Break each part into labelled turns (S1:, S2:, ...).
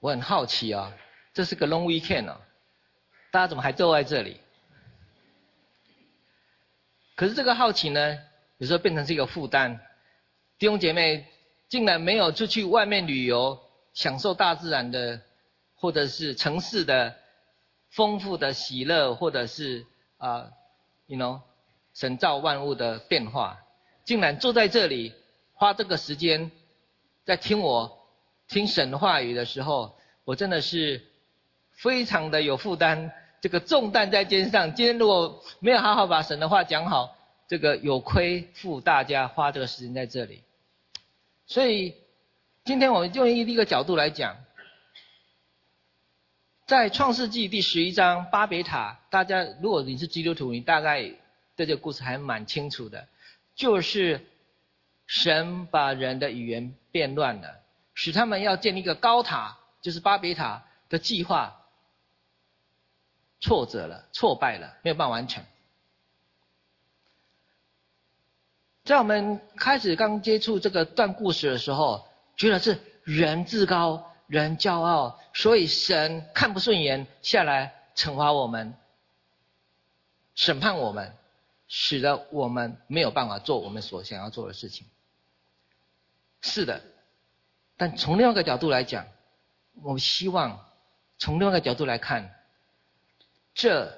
S1: 我很好奇啊，这是个 long weekend 啊，大家怎么还坐在这里？可是这个好奇呢，有时候变成是一个负担。弟兄姐妹竟然没有出去外面旅游，享受大自然的，或者是城市的丰富的喜乐，或者是神造万物的变化，竟然坐在这里花这个时间在听神的话语的时候，我真的是非常的有负担，这个重担在肩上。今天如果没有好好把神的话讲好，这个有亏负大家花这个时间在这里。所以今天我们用一个角度来讲，在创世纪第11章巴别塔，大家如果你是基督徒，你大概对这个故事还蛮清楚的，就是神把人的语言变乱了，使他们要建立一个高塔，就是巴别塔的计划挫败了，没有办法完成。在我们开始刚接触这个段故事的时候，觉得是人自高，人骄傲，所以神看不顺眼，下来惩罚我们，审判我们，使得我们没有办法做我们所想要做的事情。是的，但从另外一个角度来讲，我们希望从另外一个角度来看，这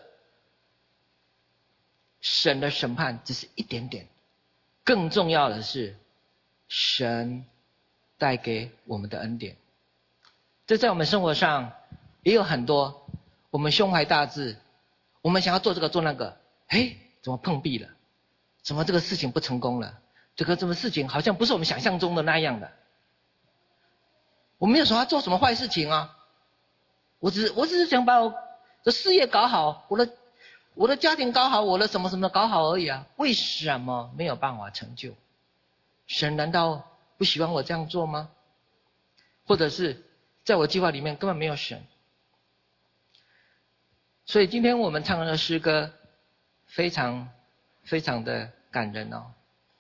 S1: 神的审判只是一点点，更重要的是神带给我们的恩典。这在我们生活上也有很多，我们胸怀大志，我们想要做这个做那个，怎么碰壁了？怎么这个事情不成功了？这个什么事情好像不是我们想象中的那样的。我没有说要做什么坏事情啊，我只是想把我的事业搞好，我的家庭搞好，我的什么什么搞好而已啊。为什么没有办法成就？神难道不喜欢我这样做吗？或者是在我计划里面根本没有神？所以今天我们唱的诗歌非常非常的感人哦。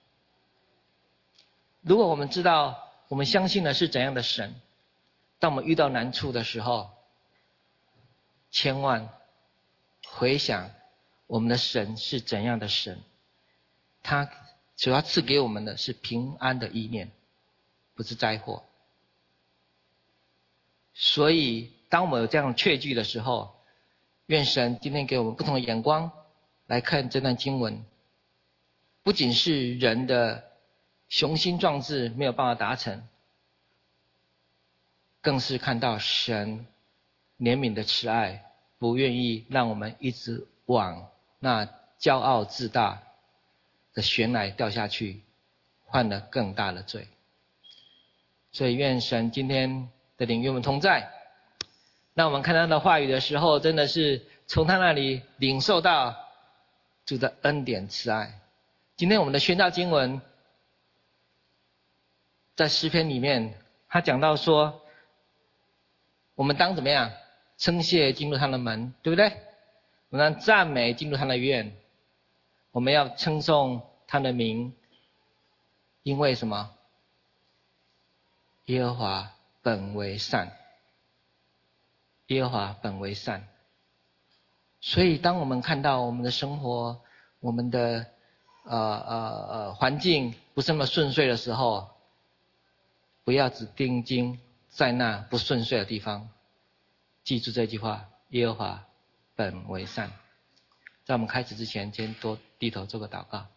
S1: 如果我们知道，我们相信的是怎样的神，当我们遇到难处的时候，千万回想我们的神是怎样的神，他主要赐给我们的是平安的意念，不是灾祸。所以当我们有这样确据的时候，愿神今天给我们不同的眼光来看这段经文，不仅是人的雄心壮志没有办法达成，更是看到神怜悯的慈爱，不愿意让我们一直往那骄傲自大的悬崖掉下去，犯了更大的罪。所以愿神今天的灵与我们同在，让我们看他的话语的时候，真的是从他那里领受到主的恩典慈爱。今天我们的宣道经文在诗篇里面，他讲到说，我们当怎么样？称谢进入他的门，对不对？我们当赞美进入他的院，我们要称颂他的名，因为什么？耶和华本为善，耶和华本为善。所以当我们看到我们的生活，我们的环境不是那么顺遂的时候，不要只定睛在那不顺遂的地方，记住这句话：耶和华本为善。在我们开始之前，先多低头做个祷告。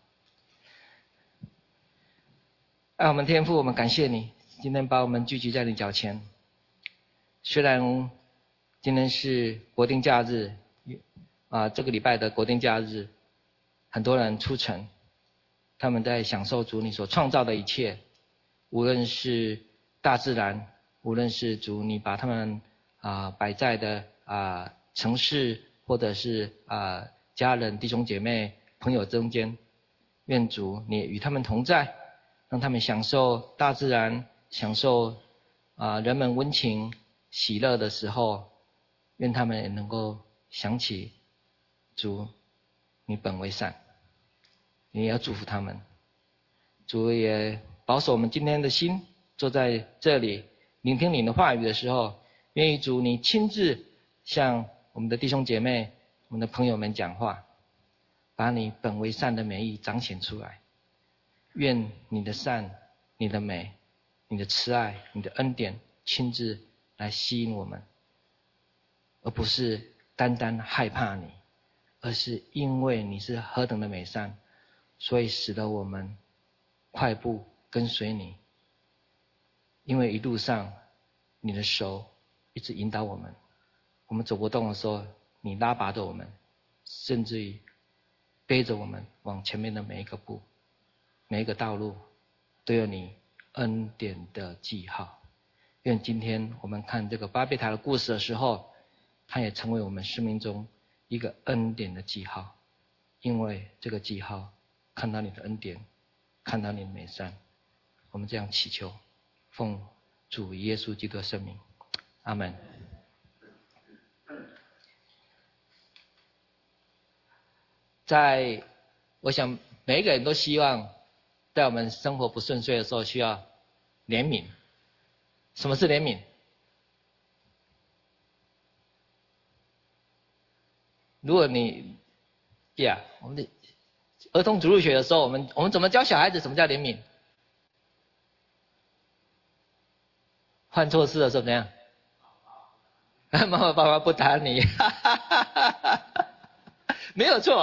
S1: 爱我们天父，我们感谢你，今天把我们聚集在你脚前。虽然今天是国定假日，这个礼拜的国定假日，很多人出城，他们在享受主你所创造的一切，无论是大自然，无论是主你把他们摆在的城市，或者是家人、弟兄姐妹、朋友中间，愿主你与他们同在，让他们享受大自然，享受人们温情喜乐的时候，愿他们也能够想起主你本为善，你也要祝福他们。主也保守我们今天的心，坐在这里聆听你的话语的时候，愿愿意主你亲自向我们的弟兄姐妹、我们的朋友们讲话，把你本为善的美意彰显出来。愿你的善、你的美、你的慈爱、你的恩典亲自来吸引我们，而不是单单害怕你，而是因为你是何等的美善，所以使得我们快步跟随你。因为一路上你的手一直引导我们，我们走不动的时候，你拉拔着我们，甚至于背着我们往前面的每一个步、每一个道路都有你恩典的记号。愿今天我们看这个巴别塔的故事的时候，它也成为我们生命中一个恩典的记号，因为这个记号看到你的恩典，看到你的美善。我们这样祈求，奉主耶稣基督的圣名，阿们。我想每一个人都希望在我们生活不顺遂的时候需要怜悯。什么是怜悯？如果你我们的儿童主日学的时候，我们怎么教小孩子什么叫怜悯？犯错事的时候怎么样？妈妈爸爸不打你，没有错，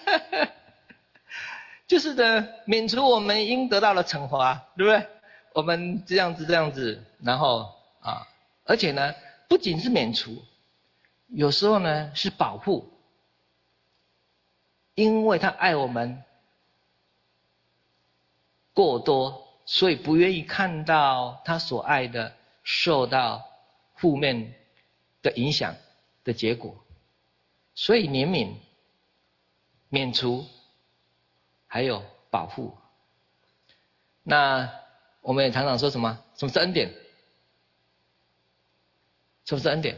S1: 就是呢，免除我们应得到的惩罚，对不对？我们这样子，然后而且呢，不仅是免除，有时候呢是保护，因为他爱我们过多，所以不愿意看到他所爱的受到负面的影响的结果，所以怜悯、免除还有保护。那我们也常常说什么是恩典？什么是恩典？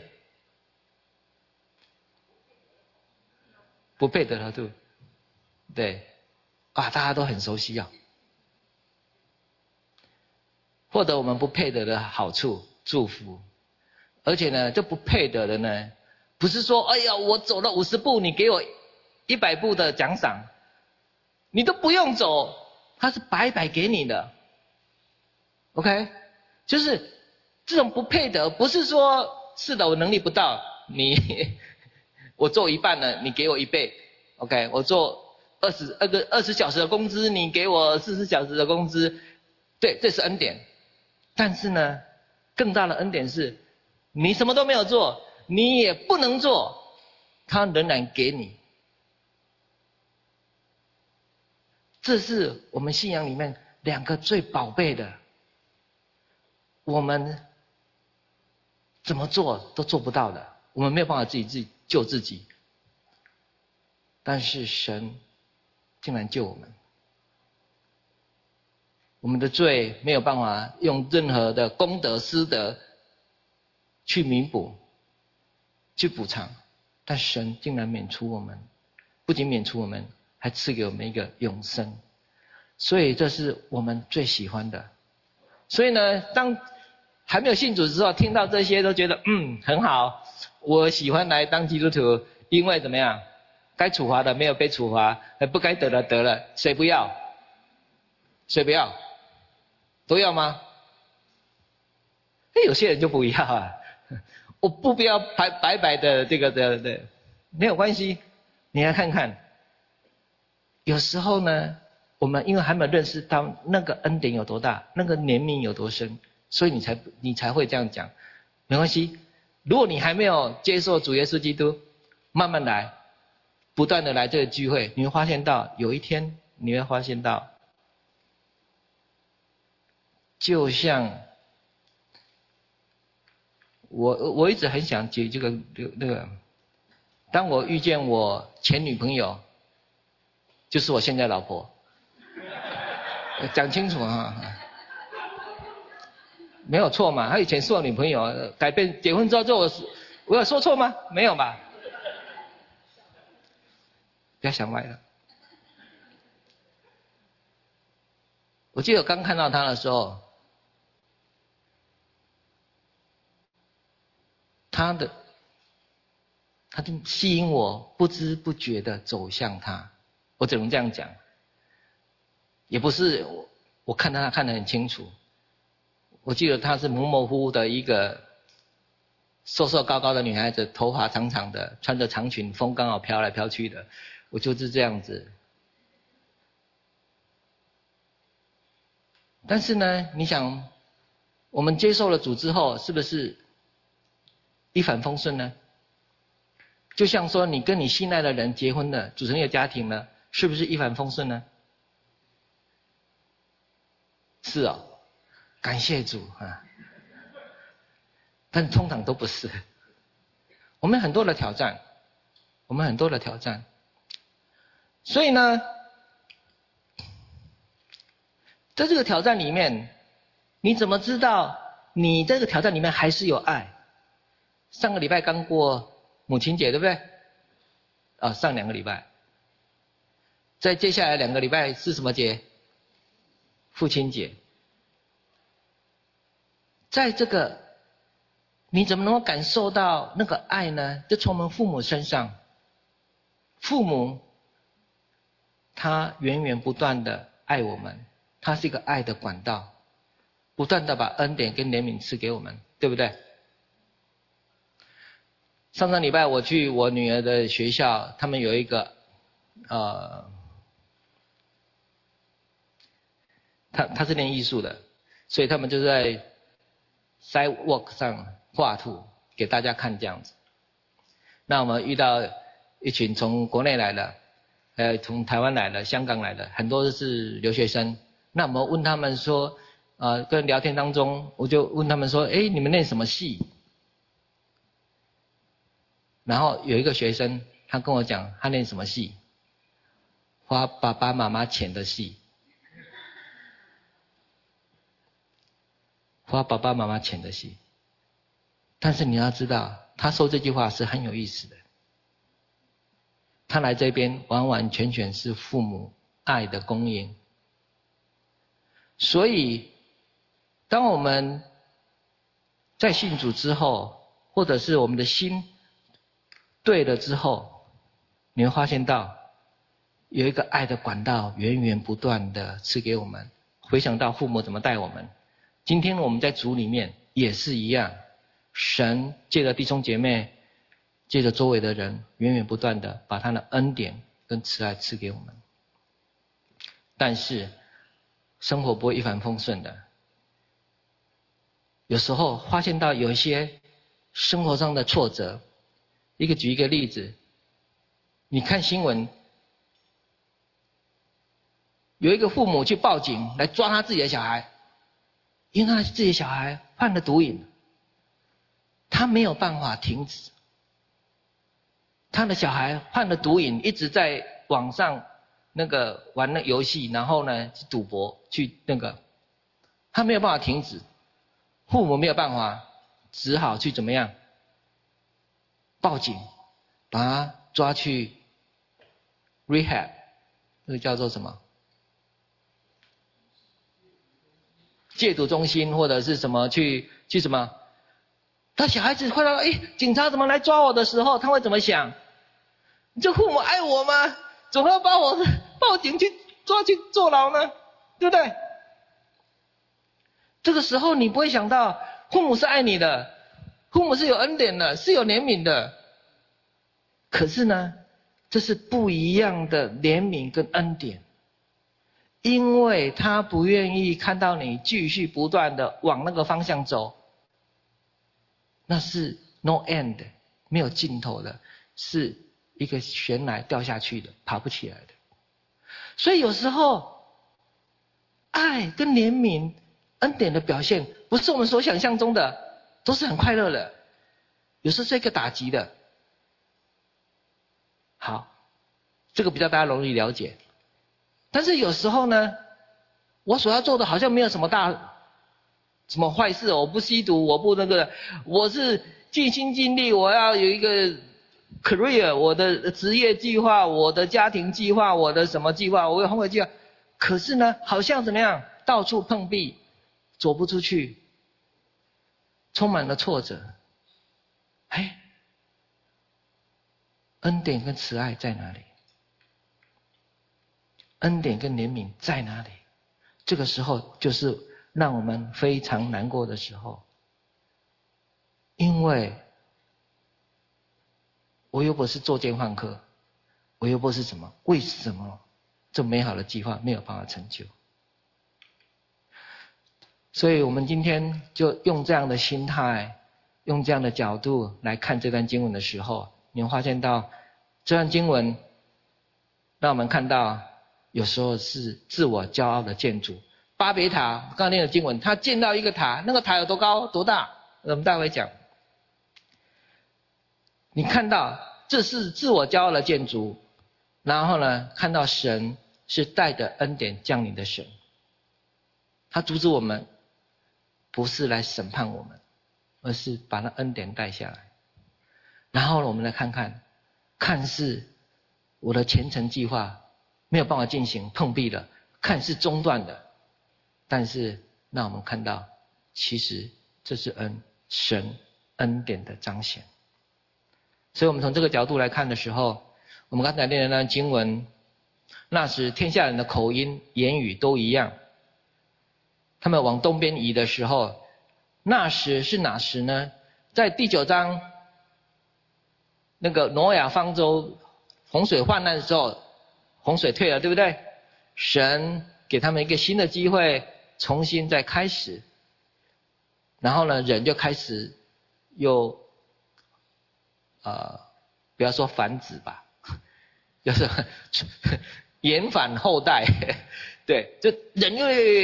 S1: 不配得的度，对大家都很熟悉获得我们不配得的好处、祝福。而且呢，这不配得的呢，不是说哎呀我走了50步，你给我100步的奖赏，你都不用走，他是白白给你的。OK， 就是这种不配得，不是说是的我能力不到，我做一半了，你给我1倍。OK， 我做20小时的工资，你给我40小时的工资，对，这是恩典。但是呢，更大的恩典是，你什么都没有做，你也不能做，他仍然给你。这是我们信仰里面2个最宝贝的，我们怎么做都做不到的，我们没有办法自己救自己，但是神竟然救我们。我们的罪没有办法用任何的功德私德去弥补、去补偿，但神竟然免除我们，不仅免除我们，还赐给我们一个永生。所以这是我们最喜欢的。所以呢，当还没有信主的时候，听到这些都觉得很好，我喜欢来当基督徒，因为怎么样？该处罚的没有被处罚，不该得的得了，谁不要？谁不要？都要吗？有些人就不要我不要白白的这个的，没有关系。你来看看，有时候呢，我们因为还没有认识到那个恩典有多大，那个怜悯有多深，所以你才会这样讲。没关系，如果你还没有接受主耶稣基督，慢慢来，不断的来这个聚会，你会发现到有一天你会发现到，就像我一直很想解这个那个，当我遇见我前女朋友，就是我现在老婆，讲清楚没有错嘛？她以前是我女朋友，改变结婚之后我有说错吗？没有吧？不要想歪了。我记得我刚看到她的时候， 他就吸引我，不知不觉的走向他。我只能这样讲，也不是我看他看得很清楚。我记得她是模模糊糊的一个瘦瘦高高的女孩子，头发长长的，穿着长裙，风刚好飘来飘去的，我就是这样子。但是呢，你想，我们接受了主之后，是不是一帆风顺呢？就像说，你跟你心爱的人结婚了，组成一个家庭了，是不是一帆风顺呢？是哦，感谢主啊！但通常都不是。我们很多的挑战，所以呢，在这个挑战里面，你怎么知道你这个挑战里面还是有爱？上个礼拜刚过母亲节，对不对？上2个礼拜。在接下来2个礼拜是什么节？父亲节。在这个，你怎么能够感受到那个爱呢？就从我们父母身上，父母他源源不断的爱我们，他是一个爱的管道，不断的把恩典跟怜悯赐给我们，对不对？上礼拜我去我女儿的学校，他们有一个他是练艺术的，所以他们就在 sidewalk 上画图给大家看这样子。那我们遇到一群从国内来的，从台湾来的，香港来的，很多是留学生。那我们问他们说，跟聊天当中，我就问他们说，你们念什么系？然后有一个学生，他跟我讲，他念什么系？花爸爸妈妈钱的系。花爸爸妈妈钱的系。但是你要知道，他说这句话是很有意思的。他来这边完完全全是父母爱的供应。所以，当我们在信主之后，或者是我们的心对了之后，你会发现到有一个爱的管道源源不断的赐给我们。回想到父母怎么带我们，今天我们在主里面也是一样，神借着弟兄姐妹，借着周围的人，源源不断的把他的恩典跟慈爱赐给我们。但是生活不会一帆风顺的，有时候发现到有一些生活上的挫折。举一个例子，你看新闻，有一个父母去报警来抓他自己的小孩，因为他自己的小孩犯了毒瘾，他没有办法停止。他的小孩犯了毒瘾，一直在网上玩那游戏，然后呢去赌博，他没有办法停止，父母没有办法，只好去怎么样？报警，把他抓去 rehab， 那个叫做什么？戒毒中心或者是什么去什么？他小孩子会到警察怎么来抓我的时候，他会怎么想？这父母爱我吗？怎么要把我报警去抓去坐牢呢？对不对？这个时候你不会想到，父母是爱你的，父母是有恩典的，是有怜悯的。可是呢，这是不一样的怜悯跟恩典，因为他不愿意看到你继续不断的往那个方向走，那是 no end， 没有尽头的，是一个悬崖掉下去的，爬不起来的。所以有时候爱跟怜悯恩典的表现，不是我们所想象中的都是很快乐的，有时候是一个打击的。好，这个比较大家容易了解。但是有时候呢，我所要做的好像没有什么坏事，我不吸毒，我不我是尽心尽力，我要有一个 career， 我的职业计划，我的家庭计划，我的什么计划，我有宏伟计划。可是呢，好像怎么样，到处碰壁，走不出去，充满了挫折。 哎，恩典跟慈爱在哪里？恩典跟怜悯在哪里？这个时候就是让我们非常难过的时候，因为我又不是作奸犯科，我又不是什么，为什么这美好的计划没有办法成就？所以我们今天就用这样的心态，用这样的角度来看这段经文的时候，你会发现到这段经文让我们看到有时候是自我骄傲的建筑。巴别塔刚刚念的经文，他建到一个塔，那个塔有多高多大？我们待会讲。你看到这是自我骄傲的建筑，然后呢，看到神是带着恩典降临的神，他阻止我们不是来审判我们，而是把那恩典带下来。然后我们来看看，看似我的前程计划没有办法进行，碰壁了，看似中断的，但是让我们看到，其实这是神恩典的彰显。所以我们从这个角度来看的时候，我们刚才念的那段经文，那时天下人的口音言语都一样，他们往东边移的时候，那时是哪时呢？在第9章那个挪亚方舟洪水泛滥的时候，洪水退了，对不对？神给他们一个新的机会，重新再开始。然后呢，人就开始又不要说繁殖吧，就是延返后代，对，就人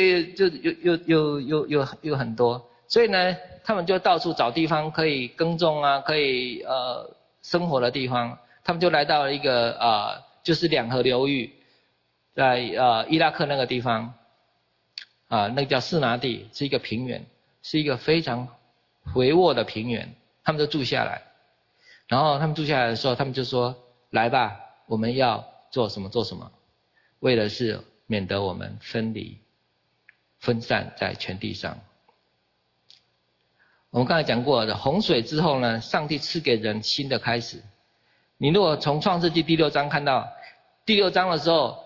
S1: 又很多，所以呢，他们就到处找地方可以耕种啊，可以生活的地方。他们就来到了一个就是两河流域，在伊拉克那个地方那个叫示拿地，是一个平原，是一个非常肥沃的平原，他们就住下来。然后他们住下来的时候，他们就说：“来吧，我们要做什么做什么，为的是免得我们分散在全地上。”我们刚才讲过的，洪水之后呢，上帝赐给人新的开始。你如果从创世纪第6章看到第6章的时候，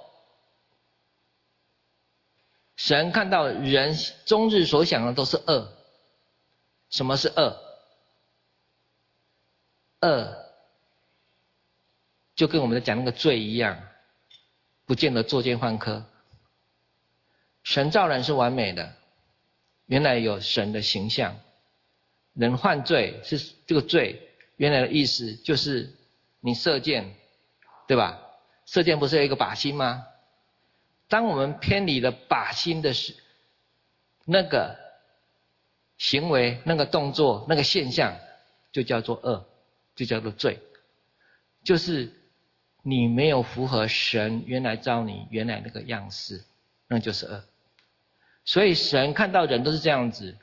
S1: 神看到人终日所想的都是恶。什么是恶？恶就跟我们讲那个罪一样，不见得作奸犯科。神造人是完美的，原来有神的形象。人犯罪是这个罪，原来的意思就是你射箭，对吧？射箭不是有一个靶心吗？当我们偏离了靶心的那个行为、那个动作、那个现象，就叫做恶，就叫做罪。就是你没有符合神原来造你原来那个样式，那就是恶。所以神看到人都是这样子，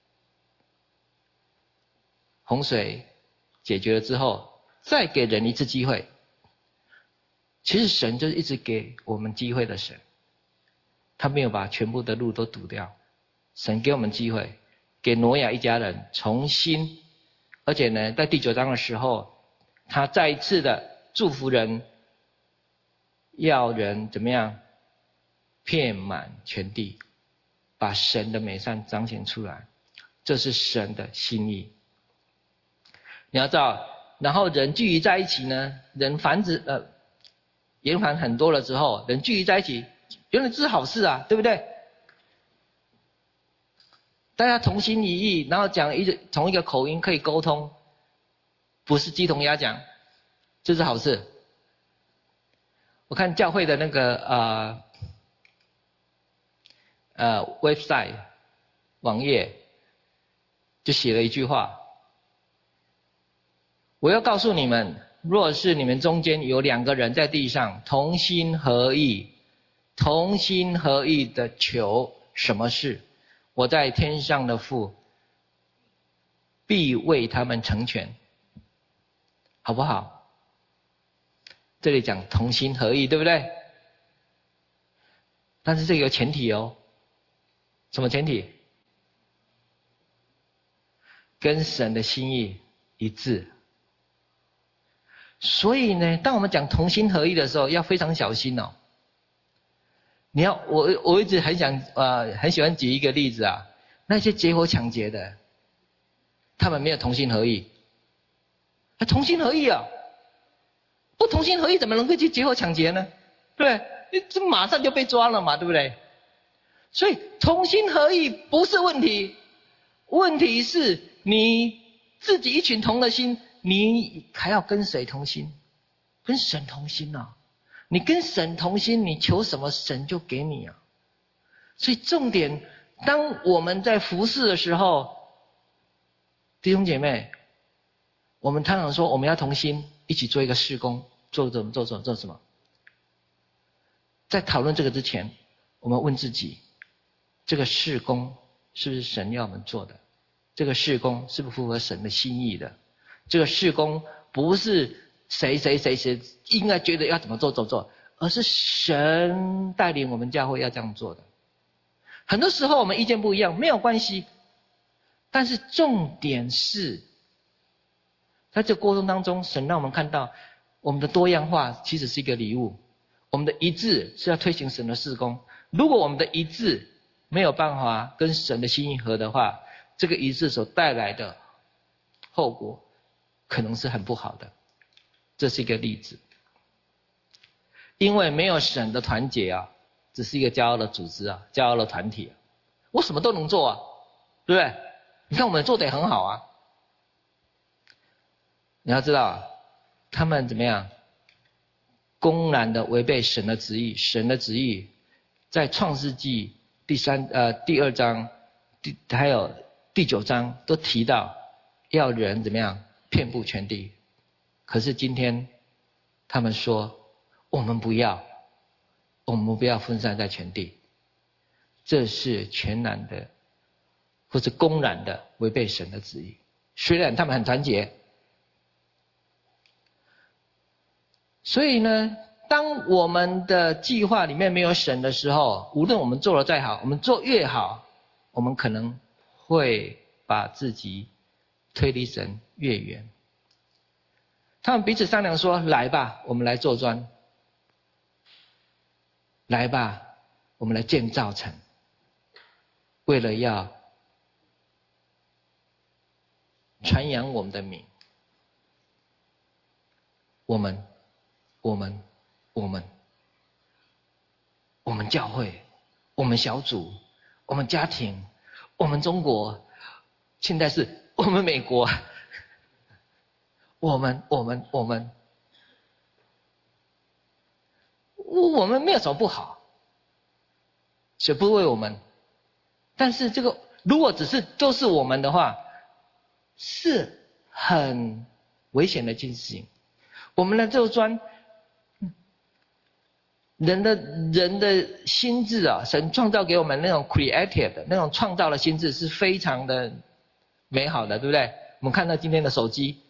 S1: 洪水解决了之后，再给人一次机会。其实神就是一直给我们机会的神，他没有把全部的路都堵掉。神给我们机会，给挪亚一家人重新，而且呢，在第9章的时候，他再一次的祝福人，要人怎么样？遍满全地，把神的美善彰显出来，这是神的心意。你要知道，然后人聚集在一起呢，人延繁很多了之后，人聚集在一起，原来这是好事啊，对不对？大家同心一意，然后讲同一个口音可以沟通，不是鸡同鸭讲，这是好事。我看教会的那个website 网页就写了一句话：我要告诉你们，若是你们中间有2个人在地上同心合意的求什么事，我在天上的父必为他们成全，好不好？这里讲同心合意，对不对？但是这个有前提哦。什么前提？跟神的心意一致。所以呢，当我们讲同心合意的时候，要非常小心哦。我一直很喜欢举一个例子啊，那些结伙抢劫的，他们没有同心合意，同心合意啊，不同心合意怎么能够去结伙抢劫呢？对不对？这马上就被抓了嘛，对不对？所以同心合意不是问题，问题是你自己一群同的心，你还要跟谁同心？跟神同心啊！你跟神同心，你求什么神就给你啊！所以重点，当我们在服侍的时候，弟兄姐妹，我们常常说我们要同心，一起做一个事工，做什么？在讨论这个之前，我们问自己，这个事工是不是神要我们做的？这个事工是不是符合神的心意的？这个事工不是谁应该觉得要怎么做，而是神带领我们教会要这样做的。很多时候我们意见不一样，没有关系，但是重点是，在这个过程当中，神让我们看到我们的多样化其实是一个礼物，我们的一致是要推行神的事工。如果我们的一致没有办法跟神的心意合的话，这个一致所带来的后果可能是很不好的。这是一个例子。因为没有神的团结啊，只是一个骄傲的组织啊，骄傲的团体啊，我什么都能做啊，对不对？你看我们做得也很好啊。你要知道，他们怎么样？公然的违背神的旨意。神的旨意在创世纪第2章还有第9章都提到要人怎么样遍布全地。可是今天他们说我们不要分散在全地，这是全然的或者公然的违背神的旨意。虽然他们很团结，所以呢，当我们的计划里面没有神的时候，无论我们做得再好，我们做越好，我们可能会把自己推离神越远。他们彼此商量说，来吧，我们来做砖，来吧，我们来建造城，为了要传扬我们的名。我们教会，我们小组，我们家庭，我们中国，现在是我们美国，我们没有什么不好，谁不为我们？但是这个如果都是我们的话，是很危险的一件事情。我们的这个砖，人的心智啊，神创造给我们那种 creative 的那种创造的心智是非常的美好的，对不对？我们看到今天的手机，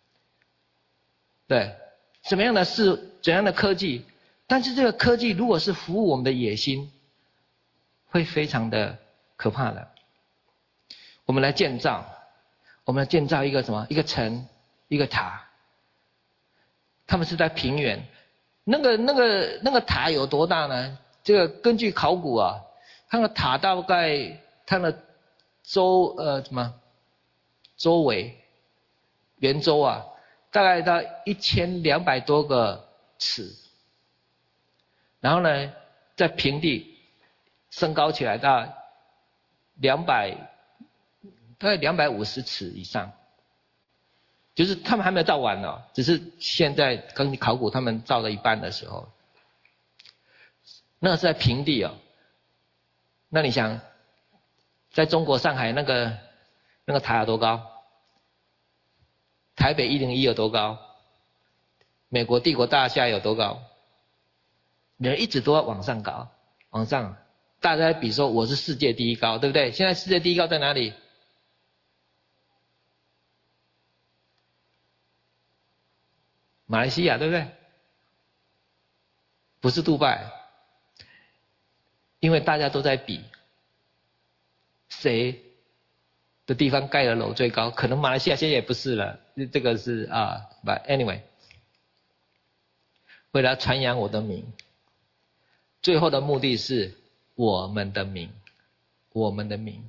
S1: 对，什么样的事，怎样的科技，但是这个科技如果是服务我们的野心，会非常的可怕的。我们来建造一个什么？一个城，一个塔。他们是在平原，那个塔有多大呢？这个根据考古啊，它的塔大概它的周围圆周啊，大概到1200多个尺，然后呢，在平地升高起来到大概250尺以上。就是他们还没有造完呢，只是现在根据考古他们造了一半的时候，那是在平地哦。那你想，在中国上海那个塔有多高？台北101有多高？美国帝国大厦有多高？人一直都要往上搞，往上，大家比说我是世界第一高，对不对？现在世界第一高在哪里？马来西亚，对不对？不是杜拜，因为大家都在比谁的地方盖的楼最高，可能马来西亚现在也不是了，这个是but anyway， 为了传扬我的名，最后的目的是我们的名，我们的名。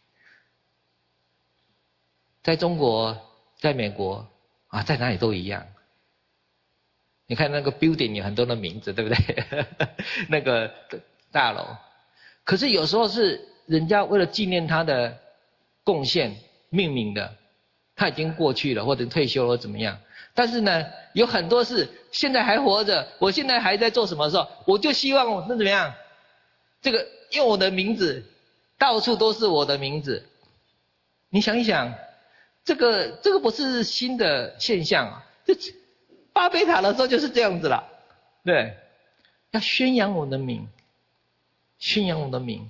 S1: 在中国，在美国在哪里都一样。你看那个 building 有很多的名字，对不对？那个大楼，可是有时候是人家为了纪念他的贡献命名的，他已经过去了或者退休了或怎么样。但是呢，有很多是现在还活着，我现在还在做什么时候，我就希望那怎么样？这个用我的名字，到处都是我的名字。你想一想，这个不是新的现象啊，这巴别塔的时候就是这样子了，对，要宣扬我的名，宣扬我的名。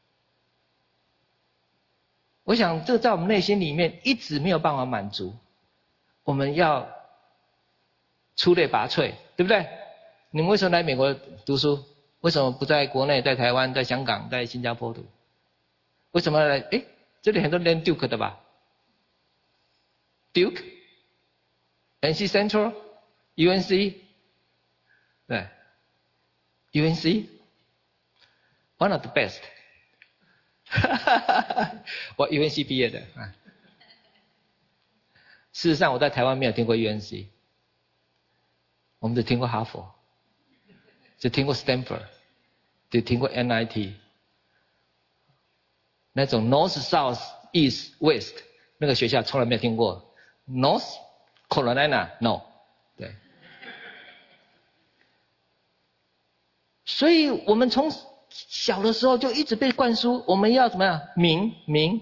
S1: 我想这在我们内心里面一直没有办法满足，我们要出类拔萃，对不对？你们为什么来美国读书？为什么不在国内，在台湾，在香港，在新加坡读？为什么来？这里很多念 Duke 的吧 ？Duke、NC Central、UNC， 对 ，UNC one of the best。我 UNC 毕业的事实上我在台湾没有听过 UNC， 我们只听过哈佛，只听过 Stanford， 只听过 MIT， 那种 North South East West 那个学校从来没有听过。North Carolina No， 对。所以我们从小的时候就一直被灌输，我们要怎么样？名。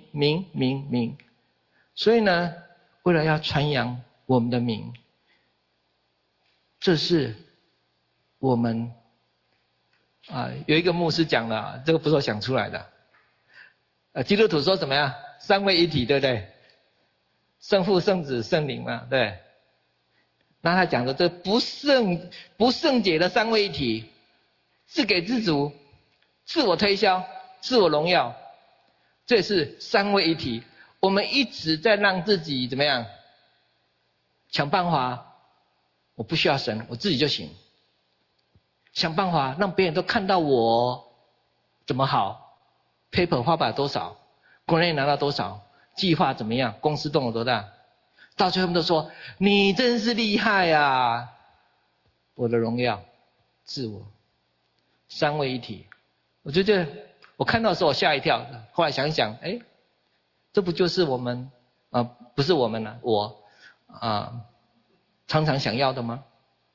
S1: 所以呢，为了要传扬我们的名，这是我们有一个牧师讲了，这个不是我想出来的。基督徒说怎么样？三位一体，对不对？圣父、圣子、圣灵嘛，对。那他讲的这不圣洁的三位一体，自给自足。自我推销，自我荣耀，这是三位一体。我们一直在让自己怎么样？想办法，我不需要神，我自己就行。想办法让别人都看到我怎么好 ，paper 发表多少，国内拿到多少，计划怎么样，公司动了多大，到最后他们都说你真是厉害啊！我的荣耀，自我，三位一体。我觉得我看到的时候我吓一跳，后来想一想，这不就是我们不是我们了，我常常想要的吗？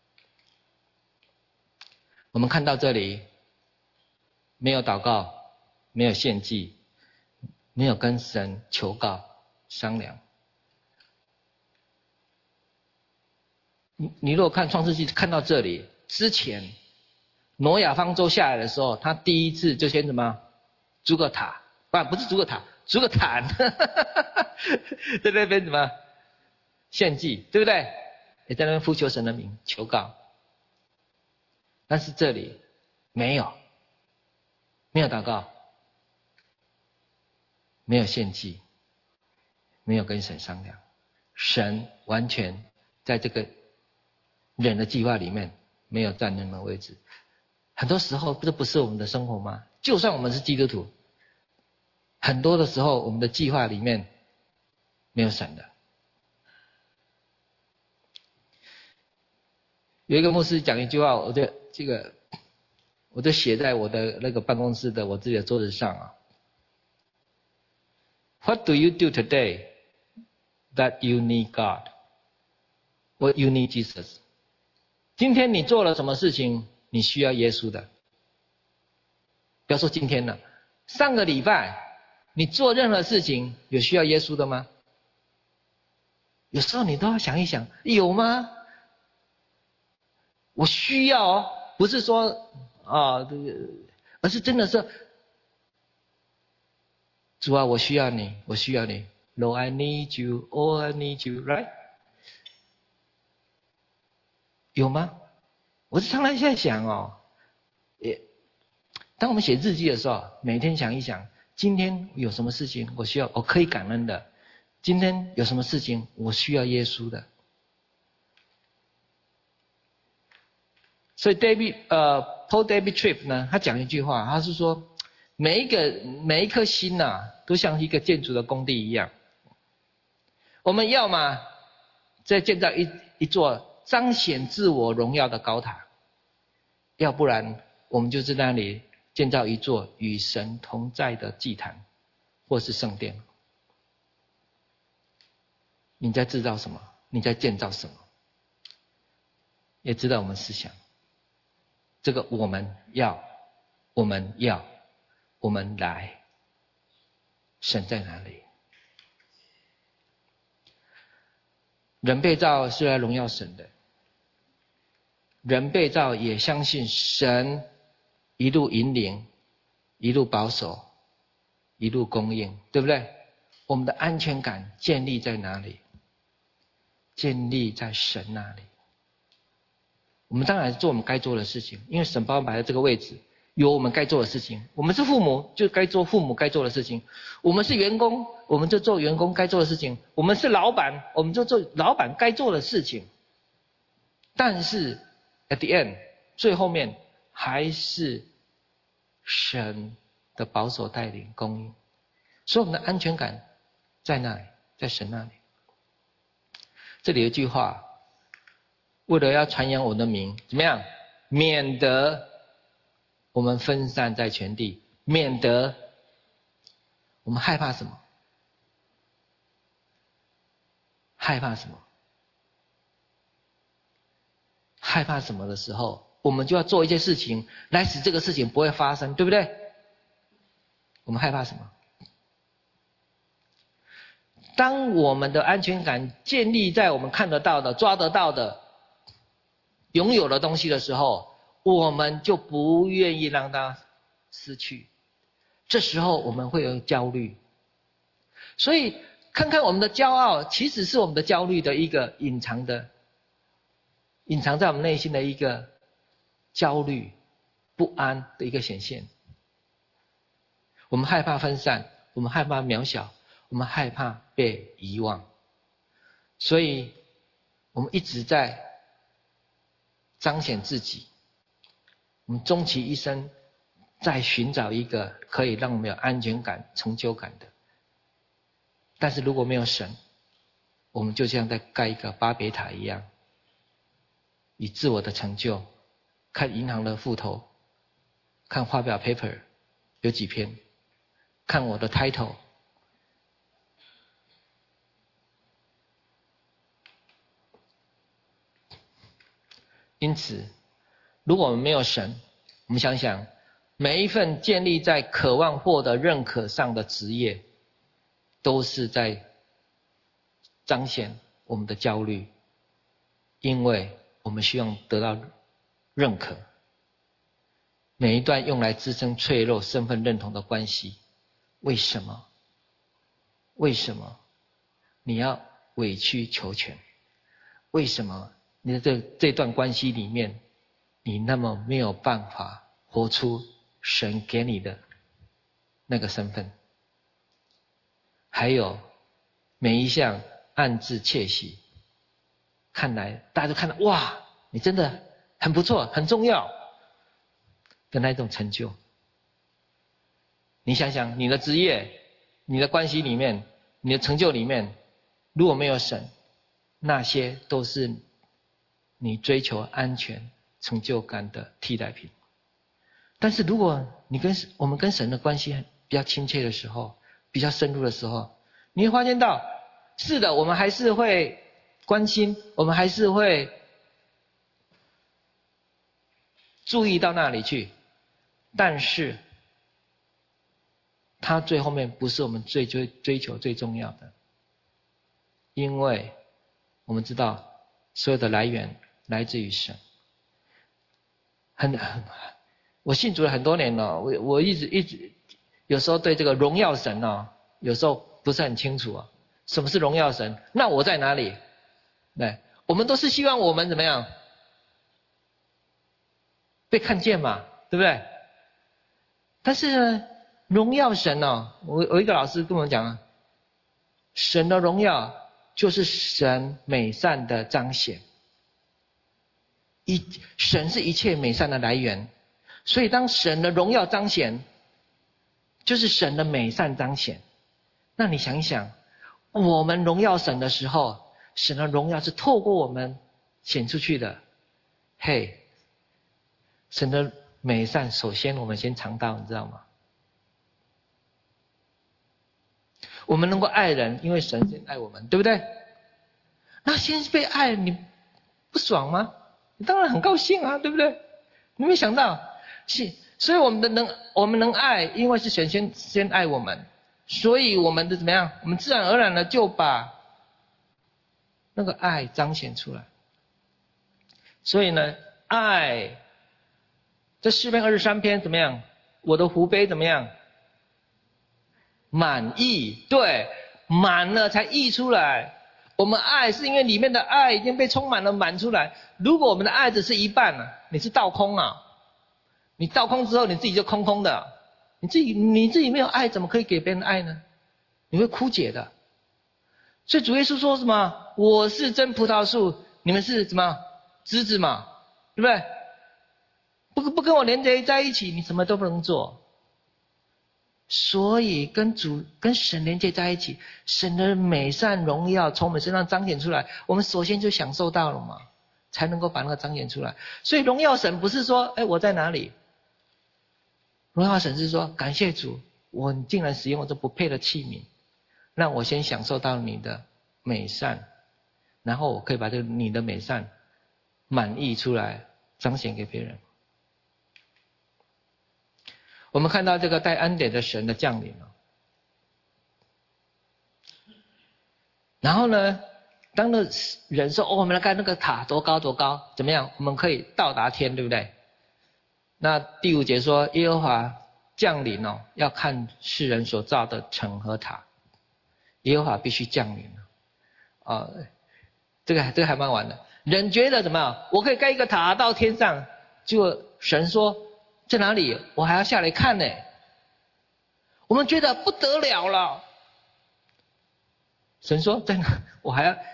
S1: 我们看到这里，没有祷告，没有献祭，没有跟神求告商量。你如果看创世纪看到这里之前，挪亚方舟下来的时候，他第一次就先什么？筑个塔，不是筑个塔，筑个坛，在那边什么？献祭，对不对？也在那边呼求神的名，求告。但是这里没有祷告，没有献祭，没有跟神商量，神完全在这个人的计划里面没有占任何位置。很多时候这不是我们的生活吗？就算我们是基督徒，很多的时候我们的计划里面没有神的。有一个牧师讲一句话，我就写在我的那个办公室的我自己的桌子上What do you do today that you need God? Or you need Jesus? 今天你做了什么事情？你需要耶稣的。不要说今天了，上个礼拜你做任何事情有需要耶稣的吗？有时候你都要想一想，有吗？我需要不是说而是真的是主啊，我需要你，我需要你。Lord, I need you, oh, I need you, right? 有吗？我是常常在想当我们写日记的时候，每天想一想， 今天有什么事情我可以感恩的？今天有什么事情我需要耶稣的？所以Paul David Tripp 呢，他讲一句话，他是说每一颗心都像一个建筑的工地一样，我们要么在建造一座彰显自我荣耀的高塔，要不然我们就在那里建造一座与神同在的祭坛或是圣殿。你在制造什么？你在建造什么？也知道我们思想这个我们来，神在哪里？人被造是来荣耀神的，人被造也相信神一路引领，一路保守，一路供应，对不对？我们的安全感建立在哪里？建立在神那里。我们当然做我们该做的事情，因为神把我们摆在这个位置，有我们该做的事情。我们是父母，就该做父母该做的事情；我们是员工，我们就做员工该做的事情；我们是老板，我们就做老板该做的事情。但是 at the end， 最后面还是神的保守带领供应，所以我们的安全感在那里，在神那里。这里有一句话，为了要传扬我的名，怎么样？免得我们分散在全地，免得我们害怕什么？害怕什么？害怕什么的时候，我们就要做一些事情来使这个事情不会发生，对不对？我们害怕什么？当我们的安全感建立在我们看得到的、抓得到的、拥有的东西的时候，我们就不愿意让它失去。这时候我们会有焦虑。所以看看我们的骄傲，其实是我们的焦虑的一个隐藏在我们内心的一个焦虑、不安的一个显现。我们害怕分散，我们害怕渺小，我们害怕被遗忘，所以我们一直在彰显自己。我们终其一生在寻找一个可以让我们有安全感、成就感的。但是如果没有神，我们就像在盖一个巴别塔一样，以自我的成就，看银行的户头，看发表 paper 有几篇，看我的 title。因此，如果我们没有神，我们想想，每一份建立在渴望获得认可上的职业，都是在彰显我们的焦虑，因为我们希望得到认可。每一段用来支撑脆弱身份认同的关系，为什么你要委曲求全？为什么你的这段关系里面，你那么没有办法活出神给你的那个身份？还有每一项暗自窃喜，看来大家都看到，哇，你真的很不错，很重要的那种成就。你想想，你的职业、你的关系里面、你的成就里面，如果没有神，那些都是你追求安全、成就感的替代品。但是如果我们跟神的关系比较亲切的时候，比较深入的时候，你会发现到，是的，我们还是会关心，我们还是会注意到那里去，但是它最后面不是我们追求最重要的，因为我们知道所有的来源来自于神。我信主了很多年了，我一直有时候对这个荣耀神有时候不是很清楚什么是荣耀神？那我在哪里？对，我们都是希望我们怎么样被看见嘛，对不对？但是呢， 荣耀神哦，我一个老师跟我们讲啊，神的荣耀就是神美善的彰显。神是一切美善的来源，所以当神的荣耀彰显，就是神的美善彰显。那你想一想，我们荣耀神的时候，神的荣耀是透过我们显出去的。嘿，神的美善，首先我们先尝到，你知道吗？我们能够爱人，因为神先爱我们，对不对？那先被爱，你不爽吗？你当然很高兴啊，对不对？你没想到，所以我们能爱，因为是神先爱我们，所以我们的怎么样？我们自然而然的就把那个爱彰显出来。所以呢，爱，这诗篇23篇怎么样？我的湖杯怎么样？满溢，对，满了才溢出来。我们爱是因为里面的爱已经被充满了，满出来。如果我们的爱只是一半啊，你是倒空啊。你倒空之后，你自己就空空的。你自己没有爱，怎么可以给别人爱呢？你会枯竭的。所以主耶稣说什么？我是真葡萄树，你们是什么枝子嘛？对不对？不跟我连接在一起，你什么都不能做。所以跟神连接在一起，神的美善荣耀从我们身上彰显出来，我们首先就享受到了嘛，才能够把那个彰显出来。所以荣耀神不是说，我在哪里？荣耀神是说，感谢主，我竟然使用我这不配的器皿，让我先享受到你的美善，然后我可以把你的美善满溢出来，彰显给别人。我们看到这个带恩典的神的降临了，然后呢，当那人说我们来看那个塔多高多高，怎么样？我们可以到达天，对不对？那第5节说耶和华降临哦，要看世人所造的城和塔，耶和华必须降临啊，这个还蛮晚的。人觉得怎么样？我可以盖一个塔到天上，结果神说。在哪里？我还要下来看呢。我们觉得不得了了。神说在哪？我还要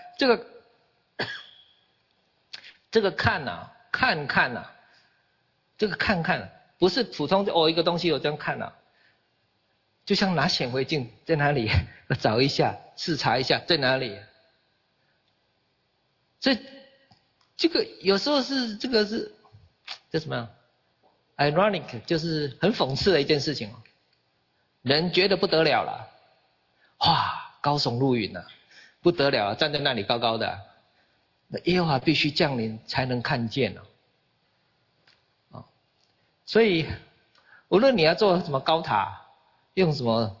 S1: 这个看啊，看看啊，这个看看不是普通一个东西我这样看啊，就像拿显微镜在哪里？我找一下，视察一下在哪里。所以这个有时候是这个是叫什么样？ironic 就是很讽刺的一件事情。人觉得不得了了，哇，高耸入云了，不得了了，站在那里高高的，那耶和华必须降临才能看见哦。所以无论你要做什么高塔，用什么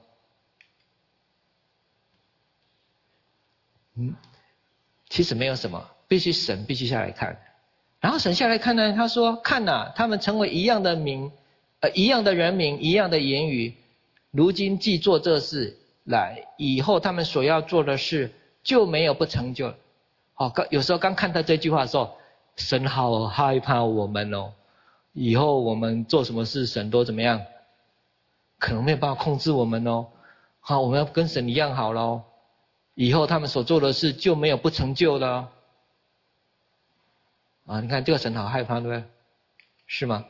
S1: 其实没有什么，神必须下来看。然后神下来看呢，他说看哪，他们成为一样的名，一样的人名，一样的言语，如今既做这事来，以后他们所要做的事就没有不成就。有时候刚看到这句话的时候，神好害怕我们哦，以后我们做什么事神都怎么样，可能没有办法控制我们哦。好，我们要跟神一样好咯，以后他们所做的事就没有不成就的哦。你看这个神好害怕，对不对？是吗？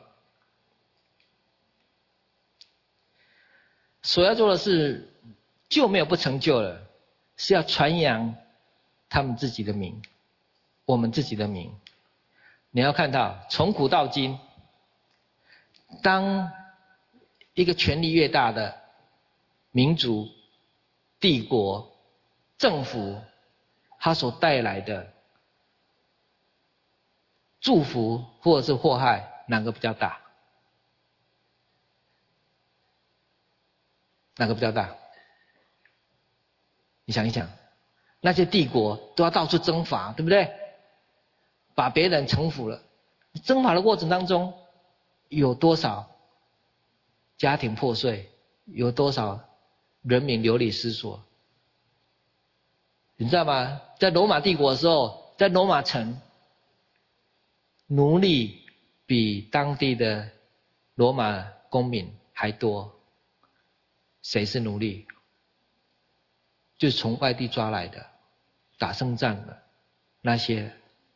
S1: 所要做的事就没有不成就了，是要传扬他们自己的名，我们自己的名。你要看到从古到今，当一个权力越大的民族、帝国、政府，它所带来的祝福或者是祸害，哪个比较大？哪个比较大？你想一想，那些帝国都要到处征伐，对不对？把别人臣服了，征伐的过程当中，有多少家庭破碎，有多少人民流离失所？你知道吗？在罗马帝国的时候，在罗马城，奴隶比当地的罗马公民还多。 谁是奴隶？就是从外地抓来的，打胜仗的那些。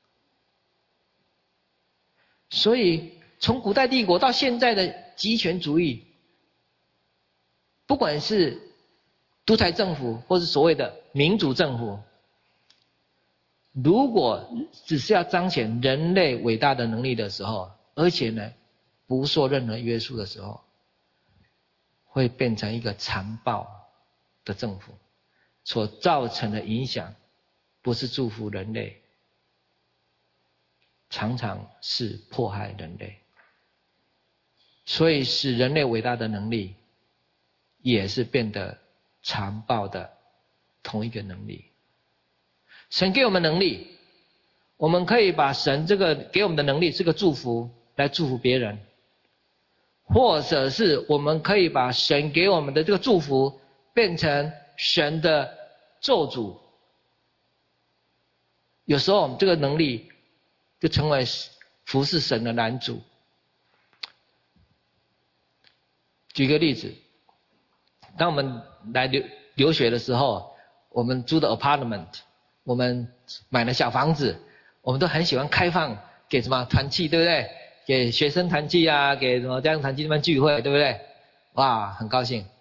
S1: 所以从古代帝国到现在的极权主义，不管是独裁政府或是所谓的民主政府，如果只是要彰显人类伟大的能力的时候，而且呢不受任何约束的时候，会变成一个残暴的政府，所造成的影响不是祝福人类，常常是迫害人类。所以使人类伟大的能力也是变得残暴的同一个能力。神给我们能力，我们可以把神这个给我们的能力是个祝福来祝福别人，或者是我们可以把神给我们的这个祝福变成神的咒诅。有时候我们这个能力就成为服侍神的拦阻。举个例子，当我们来留学的时候，我们租的 apartment， 我们买了小房子，我们都很喜欢开放给什么团契，对不对？给学生团契啊，给什么家庭团契那边聚会，对不对？哇，很高兴。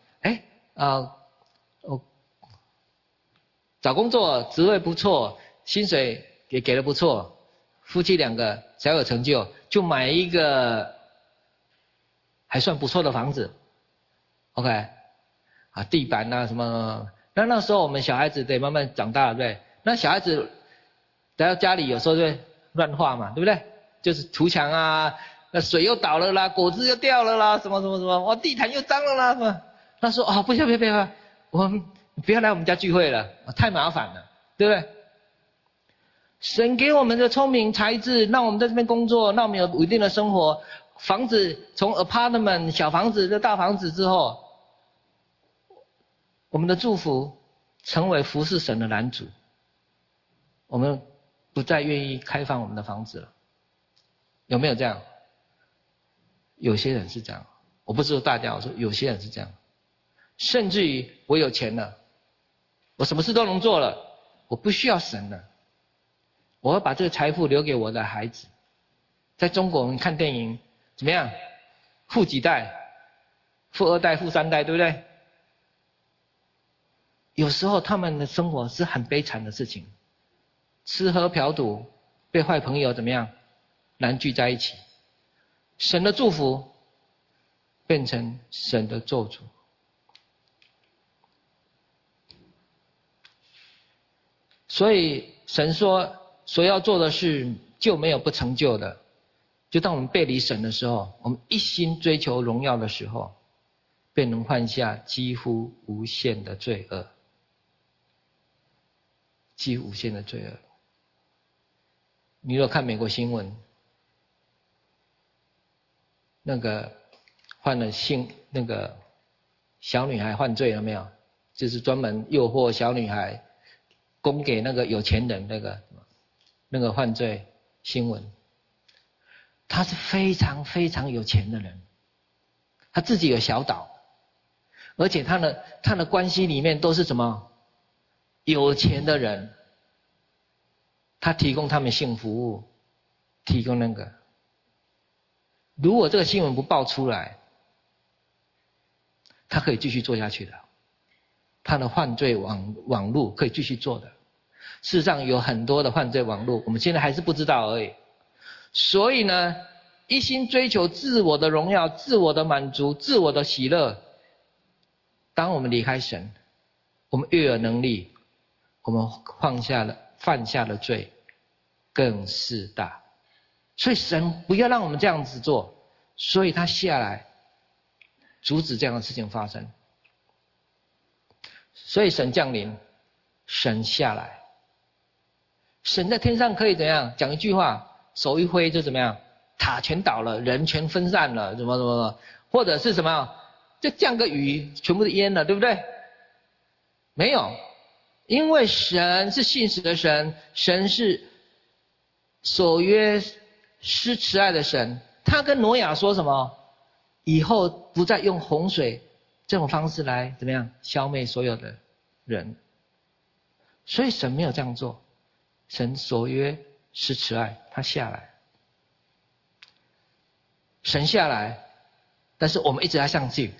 S1: 找工作职位不错，薪水也给的不错，夫妻两个小有成就，就买一个还算不错的房子。OK， 地板啊什么，那时候我们小孩子得慢慢长大了，对不对？那小孩子来到家里有时候就会乱画嘛，对不对？就是涂墙啊，那水又倒了啦，果子又掉了啦，什么什么什么，哇，地毯又脏了啦，什么？他说不要，我们不要来我们家聚会了，太麻烦了，对不对？神给我们的聪明才智，让我们在这边工作，让我们有稳定的生活。房子从 apartment 小房子到大房子之后，我们的祝福成为服侍神的拦阻，我们不再愿意开放我们的房子了。有没有这样？有些人是这样，我不是说大家，我说有些人是这样。甚至于我有钱了，我什么事都能做了，我不需要神了，我会把这个财富留给我的孩子。在中国我们看电影怎么样？富几代、富二代、富三代，对不对？有时候他们的生活是很悲惨的事情，吃喝嫖赌，被坏朋友怎么样难聚在一起，神的祝福变成神的咒诅。所以神说所要做的事就没有不成就的。就当我们背离神的时候，我们一心追求荣耀的时候，便能犯下几乎无限的罪恶。几乎无限的罪恶。你如果看美国新闻，那个小女孩犯罪了没有？就是专门诱惑小女孩供给那个有钱人那个犯罪新闻。他是非常非常有钱的人，他自己有小岛，而且他的关系里面都是什么有钱的人，他提供他们性服务，提供那个。如果这个新闻不爆出来，他可以继续做下去的，他的犯罪网路可以继续做的。事实上有很多的犯罪网路，我们现在还是不知道而已。所以呢，一心追求自我的荣耀、自我的满足、自我的喜乐，当我们离开神，我们越有能力，我们犯下的罪更是大。所以神不要让我们这样子做，所以他下来阻止这样的事情发生。所以神降临，神下来，神在天上可以怎样讲一句话，手一挥就怎么样，塔全倒了，人全分散了，怎么，或者是什么，就降个雨，全部都淹了，对不对？没有，因为神是信实的神，神是守约施慈爱的神。他跟挪亚说什么？以后不再用洪水这种方式来怎么样消灭所有的人。所以神没有这样做，神所约是慈爱，他下来，神下来，但是我们一直要上去。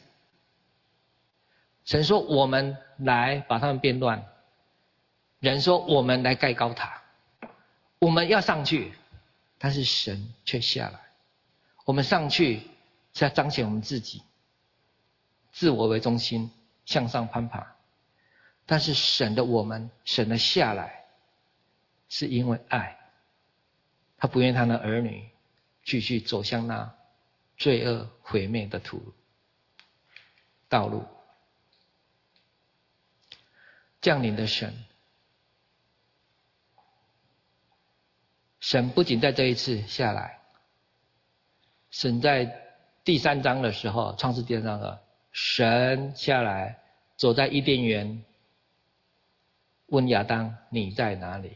S1: 神说我们来把他们变乱，人说我们来盖高塔，我们要上去，但是神却下来。我们上去是要彰显我们自己，自我为中心向上攀爬，但是神的我们，神的下来是因为爱，他不愿他的儿女继续走向那罪恶毁灭的道路。降临的神不仅在这一次下来，神在第3章的时候，创世第3章的神下来走在伊甸园，问亚当你在哪里？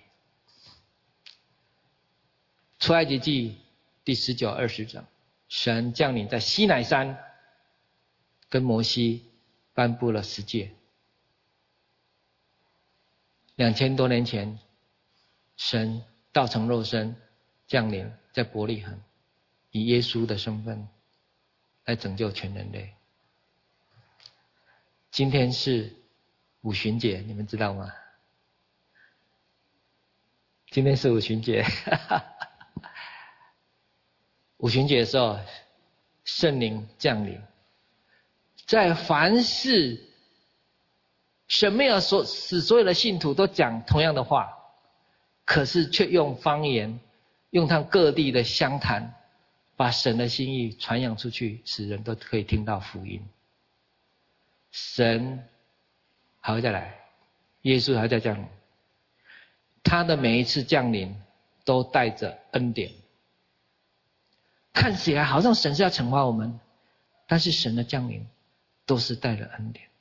S1: 出埃及记第19、20章，神降临在西乃山，跟摩西颁布了10诫。2000多年前，神道成肉身降临在伯利恒，以耶稣的身份来拯救全人类。今天是五旬节，你们知道吗？今天是五旬节。五旬节的时候，圣灵降临，在凡事神没有使所有的信徒都讲同样的话，可是却用方言，用他各地的乡谈，把神的心意传扬出去，使人都可以听到福音。神还会再来，耶稣还会再降临，他的每一次降临都带着恩典。看起来好像神是要惩罚我们，但是神的降临都是带着恩典。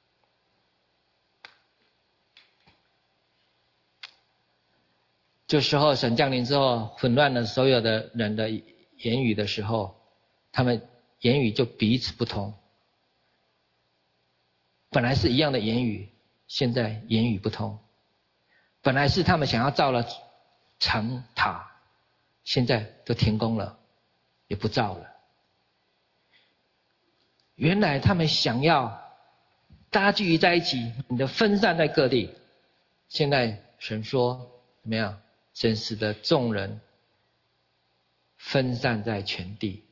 S1: 这时候神降临之后，混乱了所有的人的言语的时候，他们言语就彼此不同。本来是一样的言语，现在言语不通。本来是他们想要造了城塔，现在都停工了，也不造了。原来他们想要大家聚集在一起，你的分散在各地，现在神说怎么样？神使得众人分散在全地。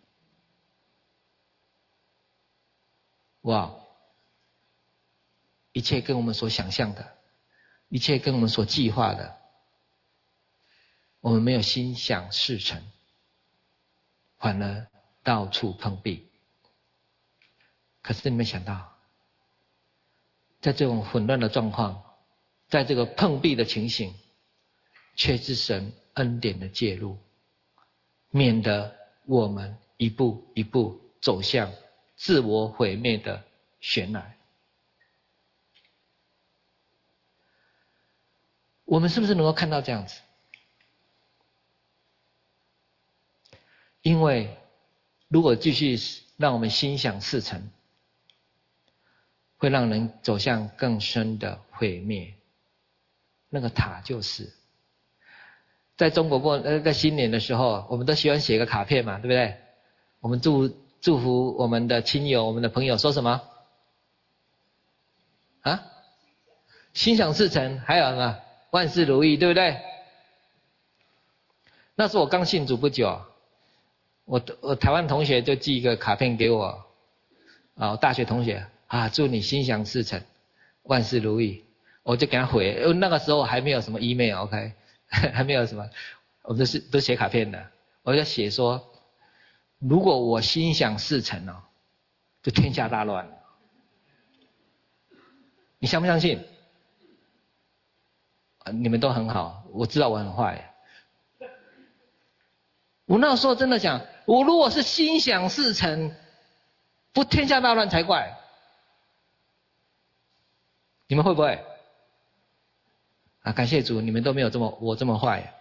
S1: 哇！一切跟我们所想象的，一切跟我们所计划的，我们没有心想事成，反而到处碰壁。可是你没想到，在这种混乱的状况，在这个碰壁的情形，却是神恩典的介入，免得我们一步一步走向自我毁灭的悬崖。我们是不是能够看到这样子？因为如果继续让我们心想事成，会让人走向更深的毁灭。那个塔就是在中国在新年的时候，我们都喜欢写个卡片嘛，对不对？我们祝福我们的亲友、我们的朋友，说什么？啊？心想事成，还有什么？万事如意，对不对？那时候我刚信主不久，我台湾同学就寄一个卡片给我，大学同学啊，祝你心想事成，万事如意。我就给他回，那个时候还没有什么 email，OK， 还没有什么，我们都写卡片的。我就写说，如果我心想事成哦，就天下大乱了。你相不相信？你们都很好，我知道我很坏。我那时候真的想，我如果是心想事成，不天下大乱才怪。你们会不会？感谢主，你们都没有我这么坏。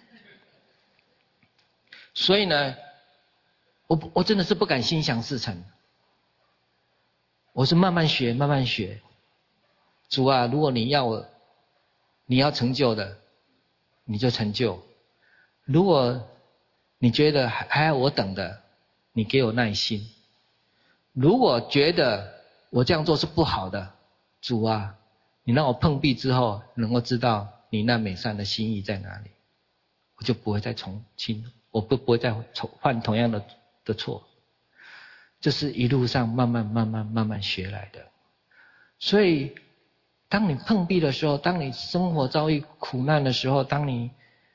S1: 所以呢，我真的是不敢心想事成。 我是慢慢学，慢慢学。主啊，如果你要成就的，你就成就；如果你觉得还要我等的，你给我耐心。如果觉得我这样做是不好的，主啊，你让我碰壁之后能够知道你那美善的心意在哪里，我就不会再重新，我不会再犯同样的错。这是一路上慢慢学来的。所以当你碰壁的时候，当你生活遭遇苦难的时候，当你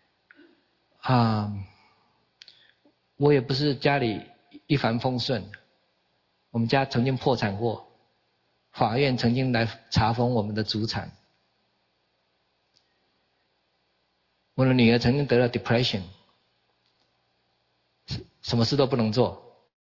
S1: 我也不是家里一帆风顺，我们家曾经破产过，法院曾经来查封我们的祖产，我的女儿曾经得了 depression， 什么事都不能做。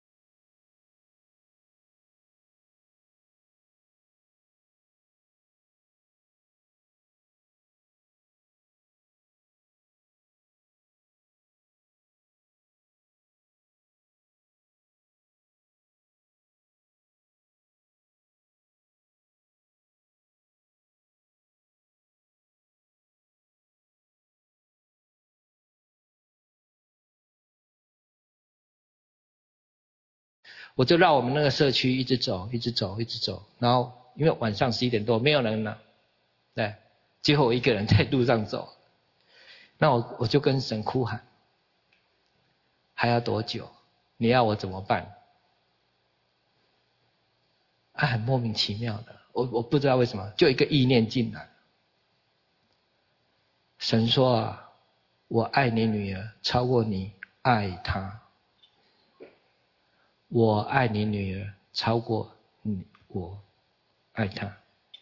S1: 我就绕我们那个社区一直走，然后因为晚上11点多没有人了，对，最后我一个人在路上走，那我就跟神哭喊，还要多久？你要我怎么办？很莫名其妙的，我不知道为什么，就一个意念进来，神说啊，我爱你女儿超过你爱她。我爱你女儿超过我爱她，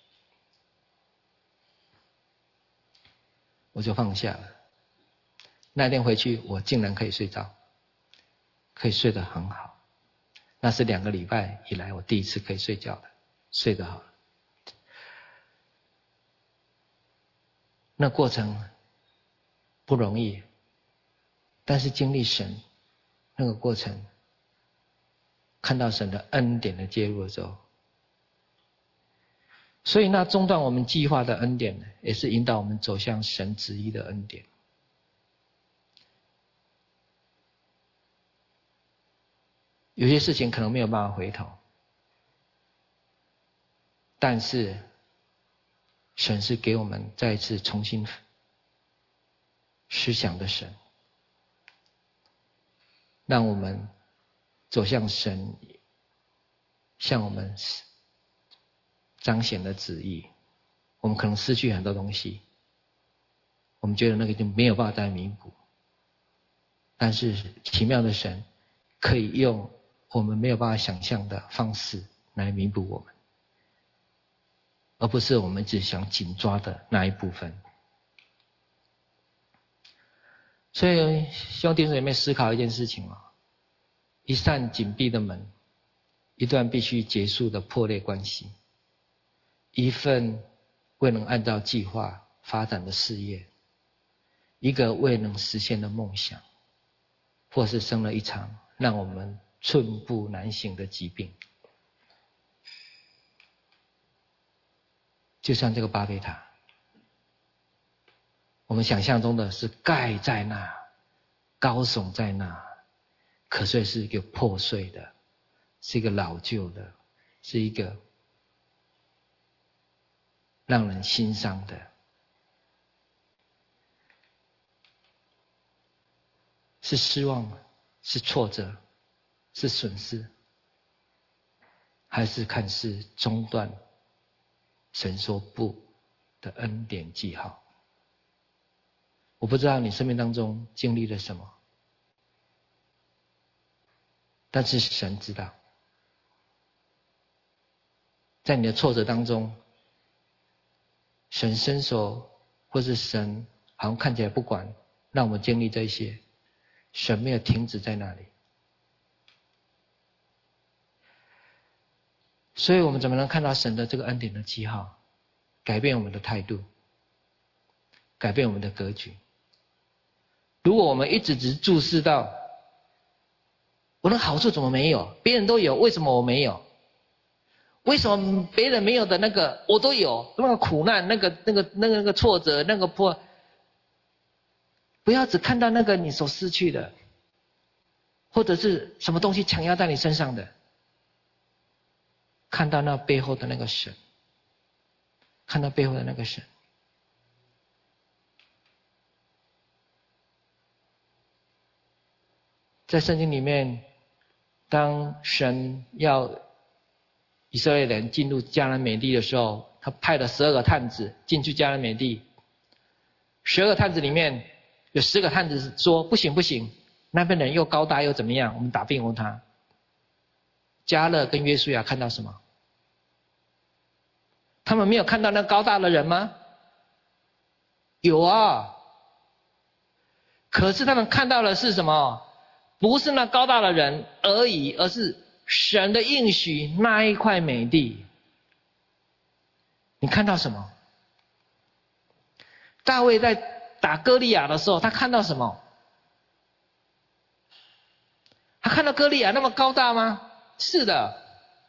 S1: 我就放下了。那天回去，我竟然可以睡着，可以睡得很好。那是2个礼拜以来我第一次可以睡觉的，睡得好。那过程不容易，但是经历神那个过程，看到神的恩典的介入的时候，所以那中断我们计划的恩典，也是引导我们走向神旨意的恩典。有些事情可能没有办法回头，但是神是给我们再一次重新思想的神，让我们走向神向我们彰显的旨意。我们可能失去很多东西，我们觉得那个就没有办法再弥补，但是奇妙的神可以用我们没有办法想象的方式来弥补我们，而不是我们只想紧抓的那一部分。所以希望弟兄姐妹思考一件事情啊，一扇紧闭的门，一段必须结束的破裂关系，一份未能按照计划发展的事业，一个未能实现的梦想，或是生了一场让我们寸步难行的疾病。就像这个巴别塔，我们想象中的是盖在那，高耸在那，可是是一个破碎的，是一个老旧的，是一个让人心伤的，是失望，是挫折，是损失，还是看似中断神说不的恩典记号？我不知道你生命当中经历了什么，但是神知道。在你的挫折当中，神伸手，或是神好像看起来不管，让我们经历这些，神没有停止在那里。所以我们怎么能看到神的这个恩典的记号，改变我们的态度，改变我们的格局？如果我们一直只注视到我的好处怎么没有，别人都有，为什么我没有？ 为什么别人没有的那个我都有？那个苦难，那个挫折，那个破，不要只看到那个你所失去的，或者是什么东西强压在你身上的，看到那背后的那个神，看到背后的那个神。在圣经里面，当神要以色列人进入迦南美地的时候，他派了12个探子进去迦南美地。12个探子里面有10个探子说不行不行，那边人又高大又怎么样，我们打不赢他。迦勒跟约书亚看到什么？他们没有看到那高大的人吗？有啊，可是他们看到的是什么？不是那高大的人而已，而是神的应许那一块美地。你看到什么？大卫在打歌利亚的时候，他看到什么？他看到歌利亚那么高大吗？是的。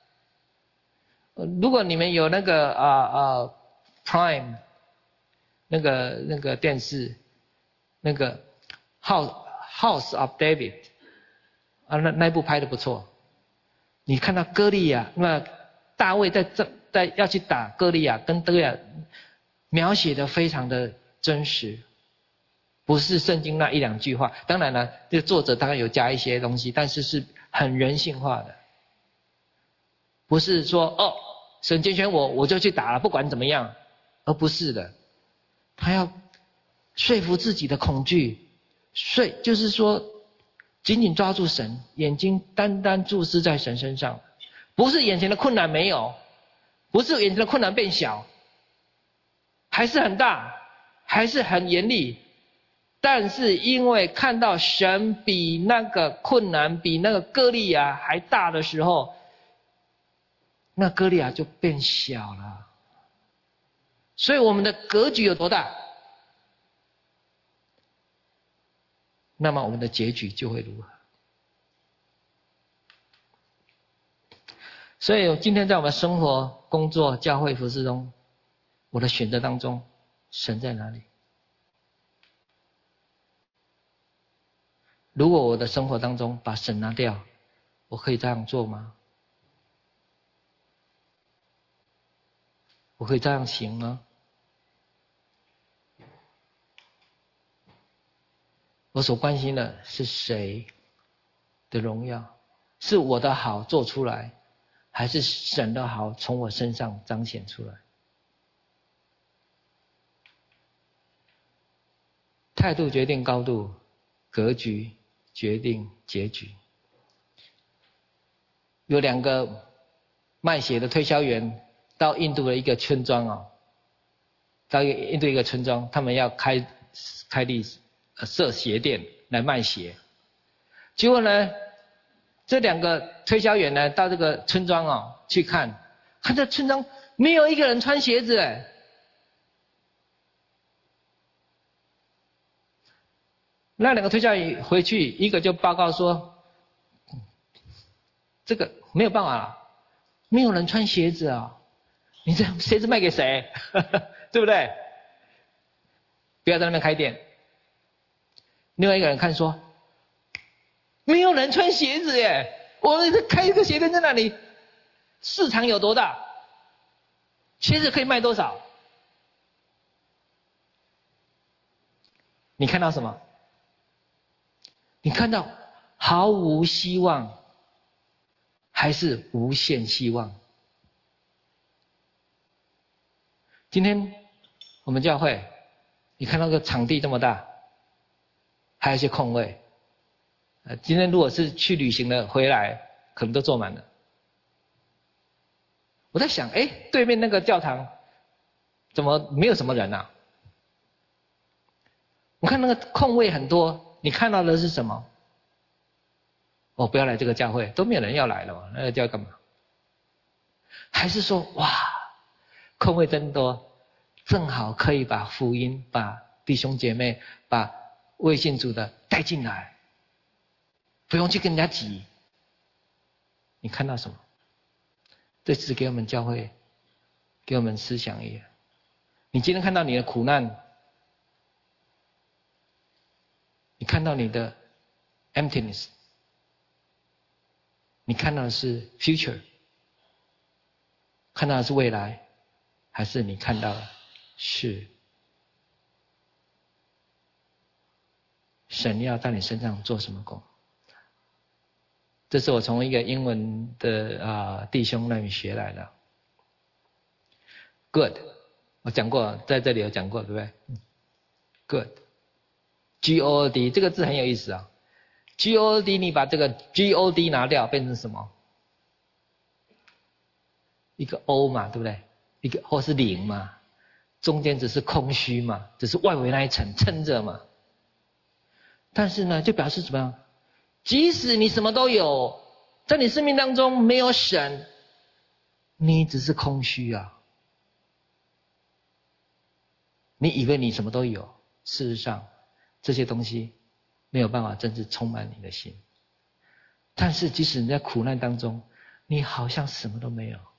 S1: 如果你们有那个Prime 那个电视，那个 House of David 那一部拍的不错。你看到歌利亚，那大卫在要去打歌利亚，跟歌利亚描写的非常的真实，不是圣经那1-2句话。当然了，这个作者当然有加一些东西，但是是很人性化的，不是说神拣选我就去打了，不管怎么样，而不是的。他要说服自己的恐惧，就是说紧紧抓住神，眼睛单单注视在神身上，不是眼前的困难没有，不是眼前的困难变小，还是很大，还是很严厉，但是因为看到神比那个困难，比那个歌利亚还大的时候，那歌利亚就变小了。所以我们的格局有多大，那么我们的结局就会如何。所以今天在我们生活、工作、教会、服事中，我的选择当中，神在哪里？如果我的生活当中把神拿掉，我可以这样做吗？我可以这样行吗？我所关心的是谁的荣耀？是我的好做出来，还是神的好从我身上彰显出来？态度决定高度，格局决定结局。有2个卖血的推销员到印度的一个村庄到印度一个村庄，他们要开设鞋店来卖鞋。结果呢，这2个推销员呢到这个村庄去看这村庄没有一个人穿鞋子那2个推销员回去，一个就报告说，这个没有办法了，没有人穿鞋子你这鞋子卖给谁？对不对？不要在那边开店。另外一个人看说，没有人穿鞋子耶，我们开一个鞋店在那里，市场有多大？鞋子可以卖多少？你看到什么？你看到毫无希望，还是无限希望？今天我们教会，你看到个场地这么大，还有一些空位。今天如果是去旅行的回来，可能都坐满了。我在想，对面那个教堂怎么没有什么人啊？我看那个空位很多，你看到的是什么？不要来这个教会，都没有人要来了嘛，那个教会干嘛？还是说，哇，空位真多，正好可以把福音、把弟兄姐妹、把未信主的带进来，不用去跟人家挤。你看到什么？ 这次给我们教会，给我们思想一样。你今天看到你的苦难，你看到你的 emptiness， 你看到的是 future， 看到的是未来，还是你看到的是神要在你身上做什么工？这是我从一个英文的弟兄那里学来的。Good， 我讲过，在这里有讲过，对不对 ？Good，G-O-D 这个字很有意思啊。G-O-D 你把这个 G-O-D 拿掉，变成什么？一个 O 嘛，对不对？一个或是零嘛，中间只是空虚嘛，只是外围那一层撑着嘛。但是呢，就表示怎么样？即使你什么都有，在你生命当中没有神，你只是空虚啊。你以为你什么都有，事实上这些东西没有办法真正充满你的心。但是即使你在苦难当中，你好像什么都没有，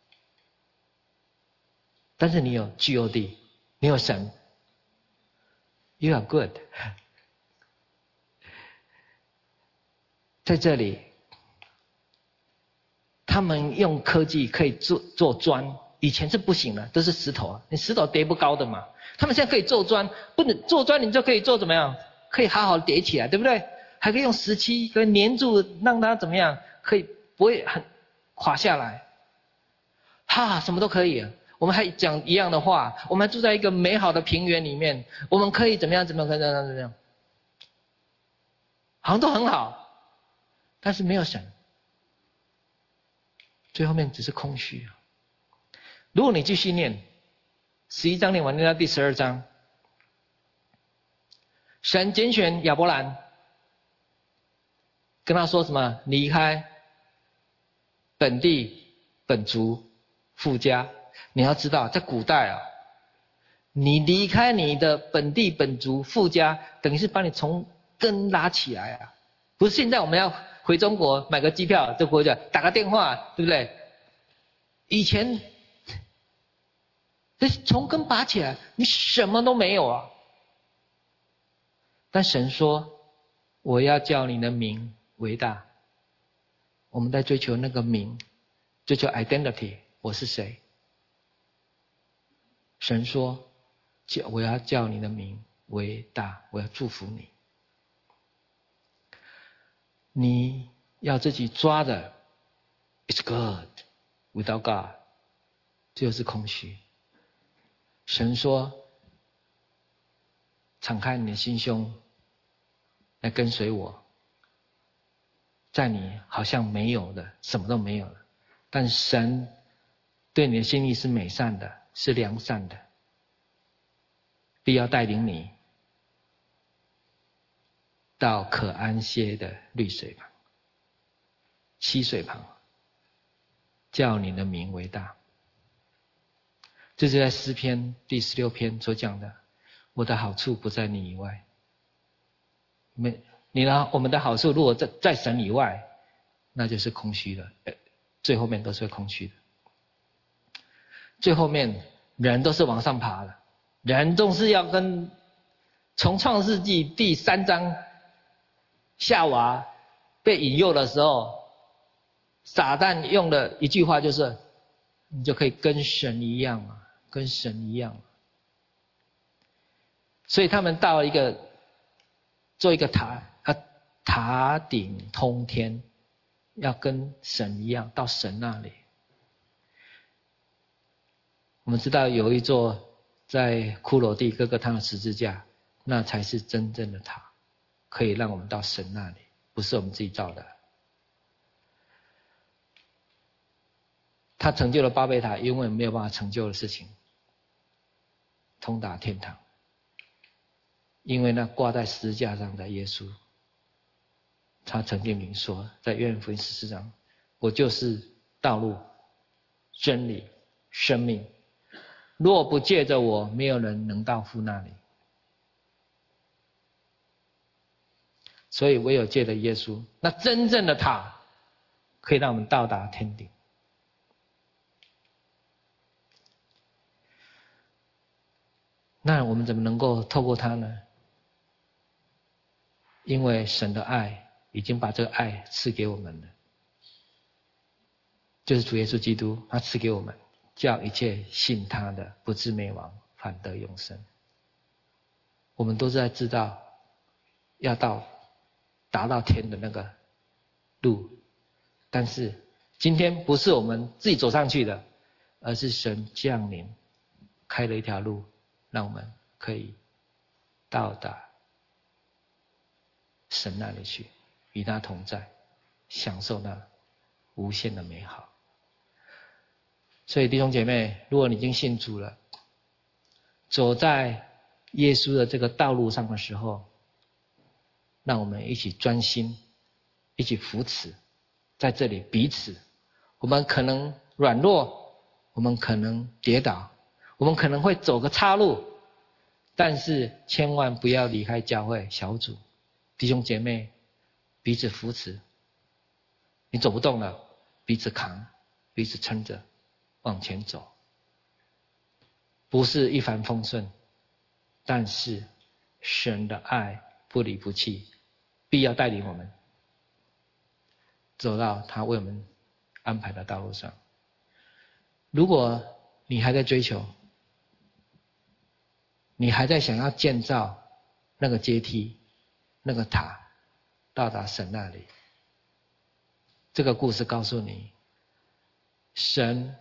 S1: 但是你有 God， 你有神， You are good。 在这里他们用科技可以做砖，以前是不行的，都是石头，你石头叠不高的嘛。他们现在可以做砖，不能做砖你就可以做怎么样？可以好好叠起来，对不对？还可以用石漆可以粘住，让它怎么样？可以不会很垮下来。什么都可以。我们还讲一样的话，我们还住在一个美好的平原里面，我们可以怎么样？怎么样？好像都很好。但是没有神，最后面只是空虚。如果你继续念11章念完，念到第12章，神拣选亚伯兰，跟他说什么？离开本地本族父家。你要知道，在古代你离开你的本地本族父家，等于是把你从根拉起来啊。不是现在我们要回中国买个机票就回去，打个电话，对不对？以前从根拔起来，你什么都没有啊。但神说，我要叫你的名为大。我们在追求那个名，追求 identity， 我是谁？神说，我要叫你的名为大，我要祝福你。你要自己抓的 It's good without God， 这就是空虚。神说，敞开你的心胸来跟随我，在你好像没有的，什么都没有了，但神对你的心意是美善的，是良善的，必要带领你到可安歇的绿水旁、溪水旁，叫你的名为大。这是在诗篇第16篇所讲的，我的好处不在你以外。我们的好处如果在神以外，那就是空虚了，最后面都是会空虚的。最后面人都是往上爬的，人总是要从创世纪第3章夏娃被引诱的时候，撒旦用的一句话就是，你就可以跟神一样嘛，跟神一样。所以他们到做一个塔顶通天，要跟神一样，到神那里。我们知道有一座在骷髅地哥哥他的十字架，那才是真正的塔，可以让我们到神那里，不是我们自己造的。他成就了巴别塔，因为没有办法成就的事情，通达天堂。因为那挂在十字架上的耶稣，他曾经明说，在约翰福音14章，我就是道路、真理、生命，若不借着我，没有人能到父那里。所以唯有借着耶稣，那真正的塔，可以让我们到达天顶。 那我们怎么能够透过它呢？因为神的爱已经把这个爱赐给我们了，就是主耶稣基督，他赐给我们，叫一切信他的不至灭亡，反得永生。我们都是在知道要达到天的那个路，但是今天不是我们自己走上去的，而是神降临，开了一条路，让我们可以到达神那里去，与他同在，享受那无限的美好。所以弟兄姐妹，如果你已经信主了，走在耶稣的这个道路上的时候，让我们一起专心，一起扶持，在这里彼此。我们可能软弱，我们可能跌倒，我们可能会走个岔路，但是千万不要离开教会小组。弟兄姐妹彼此扶持，你走不动了，彼此扛，彼此撑着往前走。不是一帆风顺，但是神的爱不离不弃，必要带领我们走到他为我们安排的道路上。如果你还在追求，你还在想要建造那个阶梯，那个塔，到达神那里，这个故事告诉你，神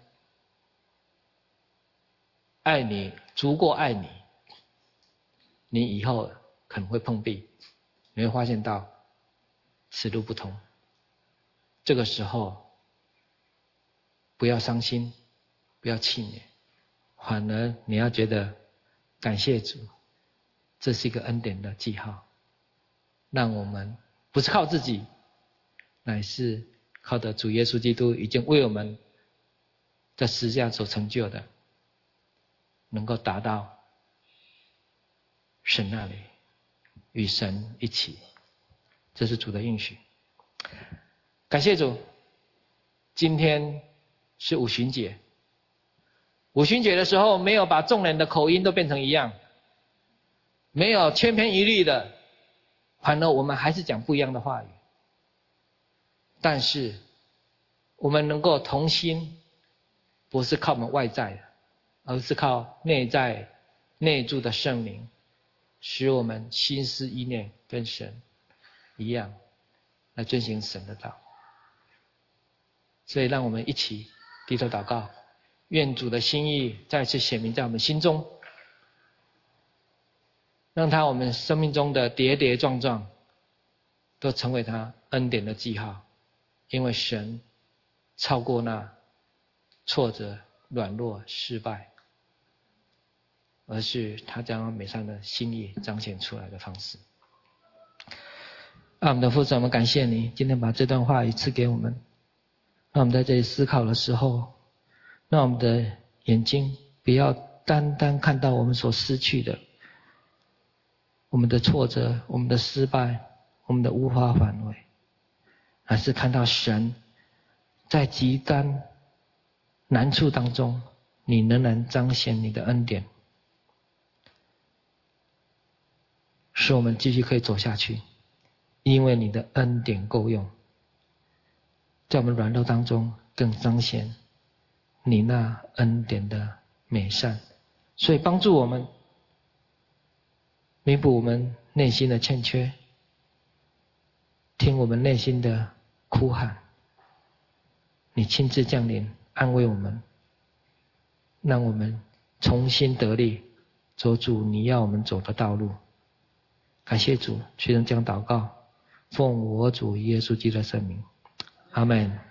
S1: 爱你，足够爱你，你以后可能会碰壁，你会发现到此路不通。这个时候不要伤心，不要气馁，反而你要觉得感谢主，这是一个恩典的记号，让我们不是靠自己，乃是靠着主耶稣基督已经为我们在十字架所成就的，能够达到神那里，与神一起。这是主的应许。感谢主，今天是五旬节。五旬节的时候，没有把众人的口音都变成一样，没有千篇一律的，反而我们还是讲不一样的话语。但是我们能够同心，不是靠我们外在的，而是靠内在内住的圣灵，使我们心思意念跟神一样，来遵行神的道。所以让我们一起低头祷告，愿主的心意再次显明在我们心中，让他我们生命中的跌跌撞撞都成为他恩典的记号。因为神超过那挫折、软弱、失败，而是他将美善的心意彰显出来的方式。我们的父神，我们感谢你今天把这段话语赐给我们，让我们在这里思考的时候，让我们的眼睛不要单单看到我们所失去的，我们的挫折、我们的失败、我们的无法挽回，而是看到神在极端难处当中，你仍然彰显你的恩典，使我们继续可以走下去。因为你的恩典够用，在我们软弱当中更彰显你那恩典的美善，所以帮助我们弥补我们内心的欠缺，听我们内心的哭喊，你亲自降临安慰我们，让我们重新得力，走主你要我们走的道路。感谢主，屈人将祷告，奉我主耶稣基督的圣名，阿们。